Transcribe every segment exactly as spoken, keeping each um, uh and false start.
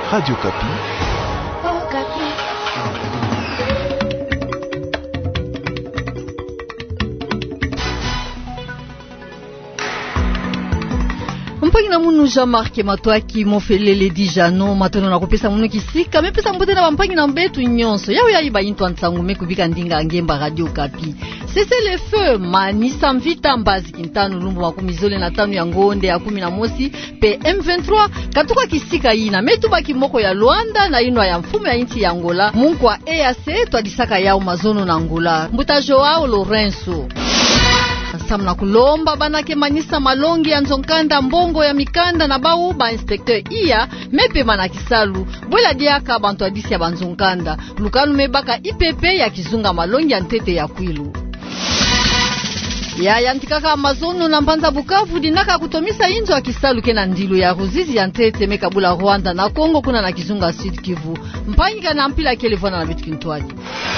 Radio Kapi. Oh, Kapi. Mpagi na munu Jean-Marc Matwaki mofelele dijano matono na kopesa munu kisika mepesa mbote na bampangi na mbetu nyonso yawe yayi bayinto antsangu mekubika ndinga ngemba Radio Kapi. Cessez le feu manisa mvita mbazi kintano lumbu makumi zole na tano ya ngonde ya kumi na mosi pe M vingt-trois katuka kisika ina metu baki moko ya Luanda na ino ya mfumo ya inti ya Angola munkwa E A C twadisaka yao mazono na Angola mbuta Joao Lourenço samna kulomba banake manisa malongi ya nzonkanda mbongo ya mikanda na bau ba inspecteur iya mepe manakisalu bwela diaka bantu adisi ya banzonkanda lukanu mebaka I P P ya kizunga malongi ya ntete ya kwilu ya yantikaka Amazono na Mbanza Bukavu dinaka kutomisa inzo ya kisalu kena ndilu ya ruzizi ya ntete mekabula Rwanda na Kongo kuna na kizunga Sud Kivu mpanyika na mpila kelevona na bitu kintwaji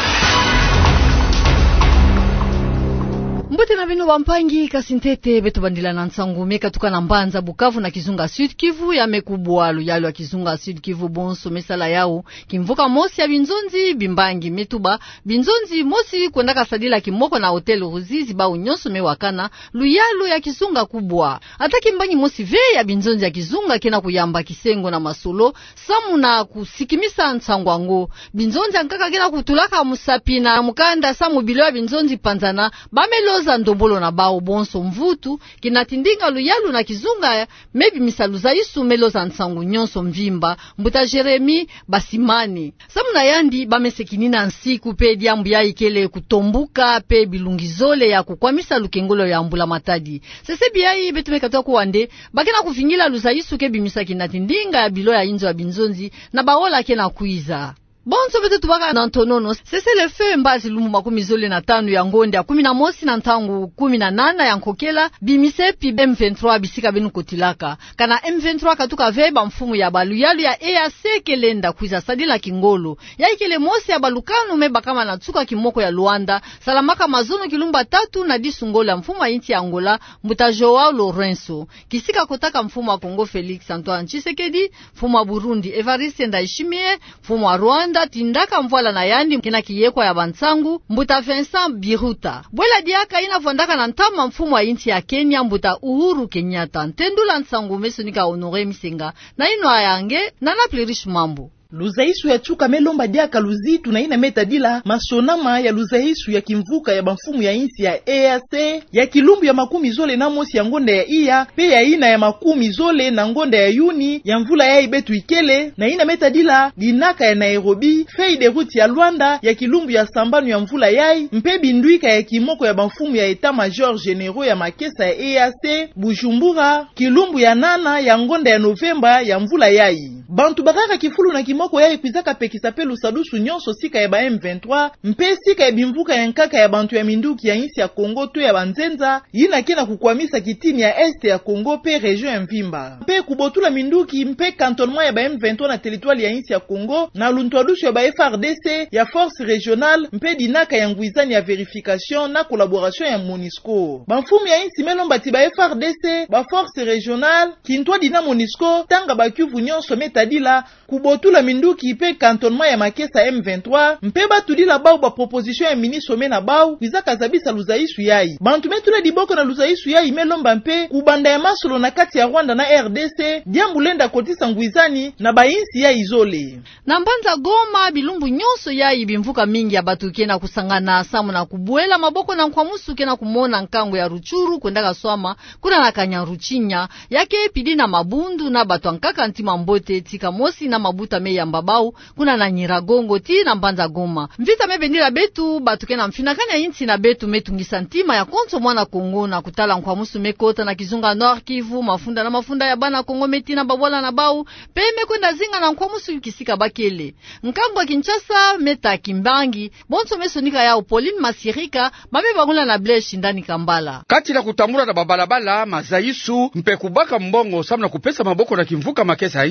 mbote na bino bampangi kasintete beto bandila na nsangu meka tuka na Mbanza Bukavu na kizunga Sud Kivu ya mekubwalu yalo ya kizunga Sud Kivu bonso mesala yao kimvuka mosi ya binzonzi bimbangi metuba binzonzi mosi kwendaka sadila kimoko na hotel Ruzizi ba unyonso mewakana luyalo ya kizunga kubwa ataki mbangi mosi ve ya binzonzi ya kizunga kena kuyamba kisengo na masolo samu na kusikimisa nsangwango binzonzi ankaka kena kutulaka musapina na mukanda samu bilo ya binzonzi panzana bamelo za ndombolo na bao bonso mvutu kinatindinga luyalu na kizunga mebi misaluza isu melo za nsangu nyonso mvimba mbuta Jeremi Basimani samuna yandi bamesekinina nsiku pe diambu ya ikele kutombuka pe bilungizole ya kukwamisa lukengolo ya mbula matadi sese biyai betumekatoa kuwande bakena kufingila luza isu kebi misa kinatindinga ya bilo ya inzo ya binzonzi na baola kena kuiza bonso betu tubaka na ntonono sese le feu mbazi lumu makumi zole na tano ya ngonde ya kumi na mosi na ntangu kumi na nana ya nkokela bimise pi M vingt-trois bisika benu kotilaka kana M vingt-trois katuka veba mfumu ya balu yalu ya E A C kelenda kuiza sadila kingolo ya ikele mosi ya balukanu meba kama na tsuka kimoko ya Luanda salamaka mazono kilumba tatu na disungola mfumu ya inti ya Angola mbuta Joao Lourenço kisika kotaka mfumu wa Kongo Felix Antoine Tshisekedi mfumu wa Burundi Evariste Ndayishimiye mfumu wa Rwanda tindaka mvwala na yandi kina kiyekwa ya bansangu mbuta Vincent Biruta bwela diaka ina vondaka na ntama mfumu wa inti ya Kenya mbuta Uhuru Kenyatta ntendula nsangu mesonika Honore Misenga na ino ayange na naplirish mambo luzaisu ya chuka melomba diaka luzitu na ina metadila masonama ya luzaisu ya kimvuka ya bamfumu ya insi ya E A C ya kilumbu ya makumi zole na mosi ya ngonde ya iya pe ya ina ya makumi zole na ngonde ya yuni ya mvula ya ibetu ikele na ina metadila dinaka ya Nairobi fei de route ya Luanda ya kilumbu ya sambanu ya mvula yai mpe binduika ya kimoko ya bamfumu ya eta major generaux ya makesa ya E A C Bujumbura kilumbu ya nana ya ngonde ya Novemba ya mvula yai bantu bakaka kifulu na kimoko ya ikwizaka pekisa pelu sadusu nyonso sika ya ba M vingt-trois mpe sika ya bimvuka ya nkaka ya bantu ya minduki ya insi ya Kongo to ya banzenza yina kena kukwamisa kitini ya este ya Kongo pe region ya Mvimba mpe kubotula minduki mpe cantonnement ya ba M vingt-trois na territoire ya insi ya Kongo na luntwadusu ya ba F R D C ya force régionale mpe dinaka ya ngwizani ya verification na collaboration ya MONUSCO bamfumu ya insi melomba ti ba F R D C ba force régionale kintwa dina MONUSCO tanga ba Kivu nyonso metadila kubotula minduki ipe cantonnement ya makesa M vingt-trois mpe batudila bau ba proposition ya ministre mena bau kwizaka zabisa luzaisu yai bantu metula diboko na luzaisu yai melomba mpe kubanda ya masolo na kati ya Rwanda na R D C diambulenda kotisa ngwizani na bainsi ya izole na Mbanza Goma bilumbu nyonso yai bimvuka mingi ya batu kena kusangana samu na kubuela maboko na nkwamusu kena kumona nkango ya Ruchuru kwendaka swama kuna na Kanyaruchinya yake pidi na mabundu na batu ankaka ntima mbote tika mosi na mabuta me ya mbabau kuna na Nyiragongo ti na Mbanza Goma mvita mebendila betu batu kena mfinakanya inti na betu metungisa ntima ya konso mwana Kongo na kutala nkwamusu mekota na kizunga Nord Kivu mafunda na mafunda ya bana Kongo meti na babwala na bau peme kwenda zinga na nkwamusu kisika bakele nkango ya Kinshasa meta Kimbangi bonso mesonika ya Pauline Masirika babe bagula na Bleche ndani Kambala kati na kutambula na babalabala mazaisu mpe kubaka mbongo samna kupesa maboko na kimvuka makesa insi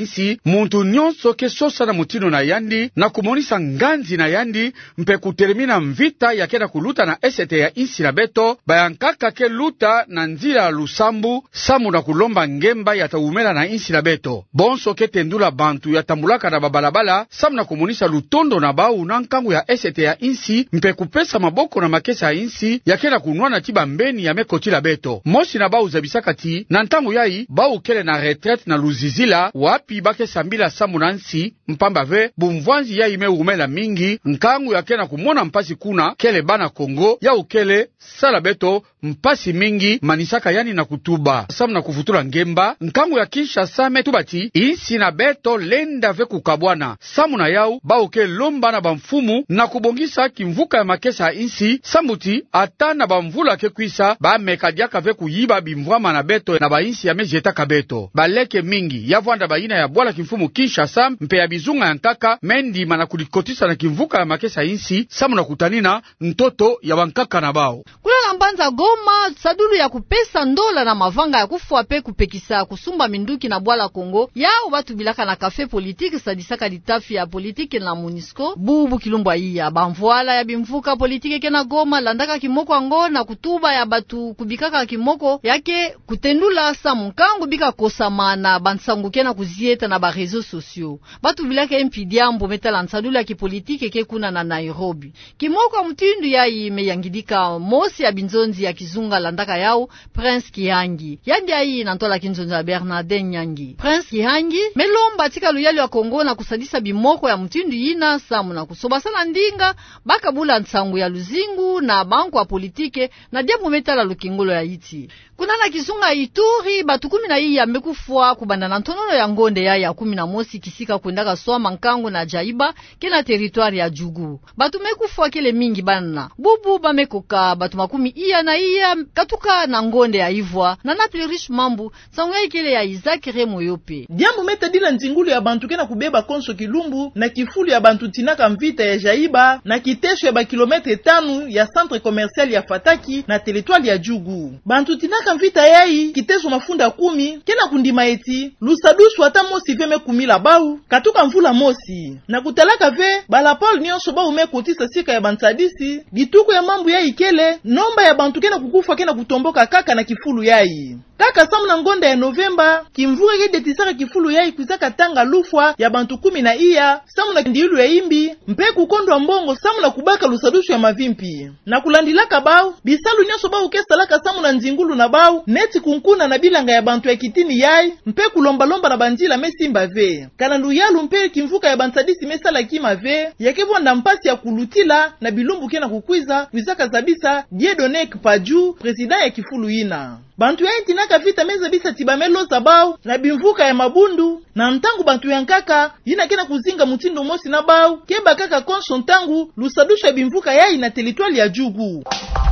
muntu nyonso ke sosa na mutino na yandi na kumonisa nganzi na yandi mpe kutermina mvita ya kena kuluta na esete ya insi na beto bayankaka ke luta na nzila lusambu samu na kulomba ngemba ya taumela na insi na beto bonso ke tendula bantu ya tambulaka na babalabala samu na kumonisa lutondo na bau na nkangu ya esete ya insi mpe kupesa maboko na makesa ya insi ya kena kunwa na tiba mbeni ya mekoti la beto mosi na bau zabisakati na ntangu yai bau kele na retraite na luzizila wapi bake sambila samu na nsi mpamba ve bumvwanzi yai me umela mingi nkangu ya kena kumona mpasi kuna kele bana Kongo ya ukele sala beto mpasi mingi manisaka yani na kutuba samu na kufutula ngemba nkangu ya Kinshasa metubati insi na beto lenda ve kukabwana samu na yau bauke lomba na bamfumu na kubongisa kimvuka ya makesa ya insi sambuti ata na bamvula ke kuisa ba mekadiaka ve kuyiba bimvwama na beto na ba insi ya mejeta kabeto baleke mingi yavwanda baina ya bwala kimfumu Kinshasa mpe ya bizunga ya nkaka mendi mana kulikotisa na kimvuka ya makesa insi samu na kutanina ntoto ya wankaka na bao kula na mbanza Goma sadulu ya kupesa ndola na mavanga ya kufua pe kupekisa kusumba minduki na bwala Kongo yao batu bilaka na kafe politiki sadisaka litafi ya politiki na Monisco bubu kilumbwa iya bamvwala ya bimvuka politiki kena Goma landaka kimoko ango na kutuba ya batu kubikaka kimoko yake kutendula sa munkangu bika kosamana bansangu kena kuzieta na ba réseaux sociaux batu bilaka empidiambo metala nsadulu ya kipolitiki ke kuna na Nairobi kimoko mtindu ya ime yangidika mosi ya binzonzi ya kizunga landaka yao Prince Kihangi yandi ayi nantola kinzonzi ya Bernardin Nyangi Prince Kihangi melomba tika luyali wa Kongo na kusadisa bimoko ya mtindu yina samu na kusobasana ndinga bakabula nsangu ya luzingu na banku wa politike na diamu metala lukingolo ya iti kuna na kizunga Ituri batu kumi na iyi ya mekufua kubanda na ntonono ya ngonde ya ya kumi na mosi kisika kuendaka soa mankangu na jaiba kena teritwari ya Jugu batu mekufua kele mingi bana bubu bamekoka batu makumi iya na iya katuka na ngonde ya Ivwa na napli rich mambu sangu ya ikele ya Isaac Remo yope diambu metadila nzingulu ya bantu kena kubeba konso kilumbu na kifulu ya bantu tinaka mvita ya jaiba na kitesho ya ba kilometre tanu ya centre commercial ya Fataki na teritwari ya Jugu bantu tinaka mvita yai kitesho mafunda kumi kena kundima eti lusadusu ata mosi veme kumila bau katuka mvula mosi na kutalaka ve bala Paul nyonso bau mekotisa sika ya bansadisi bituko ya mambu yai kele nomba ya bantu kena kukufa kena kutomboka kaka na kifulu yai kaka samu na ngonda ya Novemba kimvuka ke detisaka kifulu yai kuzaka tanga lufwa ya bantu kumi na iya samu na ndiulu ya imbi mpe kukondwa mbongo samu na kubaka lusadushu ya mavimpi na kulandilaka bau bisalu nyonso bau kesalaka samu na nzingulu na bau neti kunkuna na bilanga ya bantu ya kitini yai mpe kulomba lomba na banjila mesimba ve kana luyalu mpe kimvuka ya bansadisi mesala kima ve yakevonda mpasi ya kulutila na bilumbu kena kukwiza kuzaka zabisa Diedonek Paju president ya kifulu ina bantu ya intinaka vita meza bisa tibamelo zabau na bimvuka ya mabundu na ntangu bantu ya nkaka yina kena kuzinga mutindo mosi na bau keba kaka konso ntangu lusadusha bimvuka ya ina teritwali ya Jugu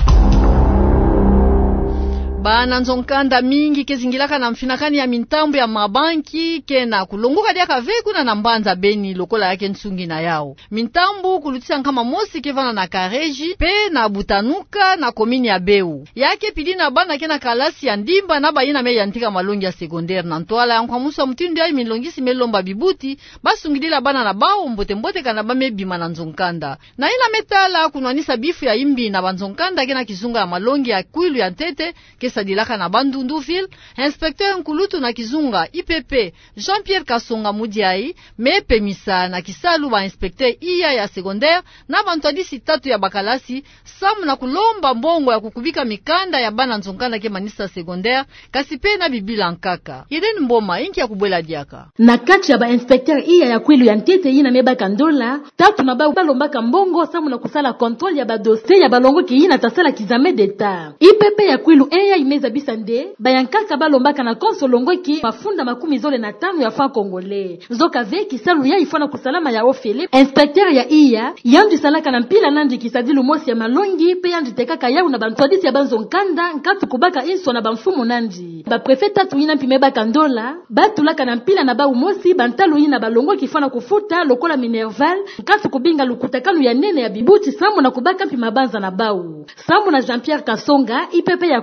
bana nzonkanda mingi kezingilaka na mfinakani ya mintambo ya mabanki kena kulongoka diaka vekuna na mbanza beni lokola yake nsungi na yao mintambo kulutisa nkama mosi kevana na Kareji pe na Butanuka na komini ya Beu yake pili na bana kena kalasi ya ndimba na bayina me yantika malongi ya secondaire na ntwala ya nkwamusa mtindo ya milongisi melomba bibuti basungidila bana na bao mbote mbote kana bamebima na nzonkanda na ina metala kunwanisa bifu ya imbi na banzonkanda kena kizunga ya malongi ya kwilu ya ntete sadilaka na Bandunduville inspecteur nkulutu na kizunga I P P Jean-Pierre Kasonga Mudiai mepe misa na kisalu ba inspecteur iya ya secondaire na bantwadisi tatu ya bakalasi samu na kulomba mbongo ya kukubika mikanda ya bana nzonkanda ke manisa secondaire kasipe na bibila nkaka yeden mboma inki ya kubwela diaka na kati ya ba inspecteur iya ya kwilu ya ntete yina mebaka ndola tatu na ba balombaka mbongo samu na kusala contrôle ya ba dossier ya balongo ki yina tasala kizame d'etat I P P ya kwilu eya imeza bisande bayankaka balombaka na konsolongo ki mafunda makumi zole na tano ya fa kongole zoka veki salu ya ifana kusalama ya ofele inspecteur ya iya yandu salaka na mpila nandi kisadilu mosi ya malongi pe yandu tekaka yau na bantwadisi ya banzo nkanda nkatu kubaka inso na bamfumu nandi ba prefeta tuina mpimeba kandola batulaka na mpila na ba umosi bantalu ina balongo kifana kufuta lokola minerval nkatu kubinga lukutakanu ya nene ya bibuti samu na kubaka mpima banza na bau samu na Jean-Pierre Kasonga I P P ya kwilu ya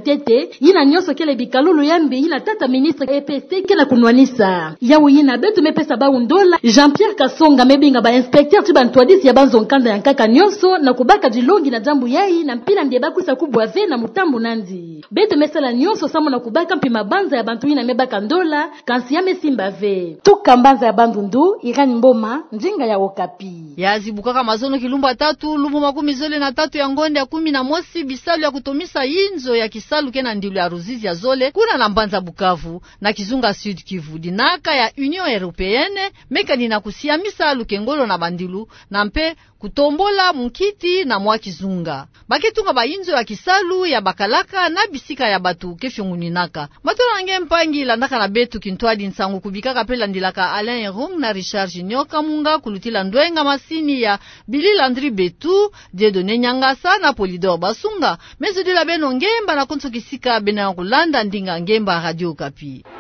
ntete yina nyonso kele bikalulu yambe yina tata ministre E P C kela kunwanisa yawo yina betu mepesa baundola Jean-Pierre Kasonga mebinga ba inspecteur tu bantwadisi ya banzo nkanda ya nkaka nyonso na kubaka dilongi na jambu yai na mpila ndiye bakusa kubwa ve na mutambu nandi betu mesala nyonso samo na kubaka mpima banza ya bantu yina mebaka ndola kansi ya mesimba ve tuka mbanza ya bandundu Irani Mboma njinga ya Okapi yazibukaka mazono kilumba tatu lumu makumi zole na tatu ya ngonde ya kumi na mosi bisalu ya kutomisa inzo ya kisalu kena ndilu ya ruzizi ya zole kuna na mbanza Bukavu na kizunga Sud Kivu dinaka ya Union Européenne mekani na kusiamisa lukengolo na bandilu na mpe kutombola mukiti na mwa kizunga baketunga ba inzo ya kisalu ya bakalaka na bisika ya batu kefyonguninaka matona nge mpangi landaka na betu kintwadi nsangu kubikaka pela ndilaka Alain Rum na Richard Junior Kamunga kulutila ndwenga masini ya Billy Landry Betu Dieudonné Nyangasa na Polidor Basunga mezo de la beno ngemba na konso kisika bena kulanda ndinga ngemba Radio Okapi.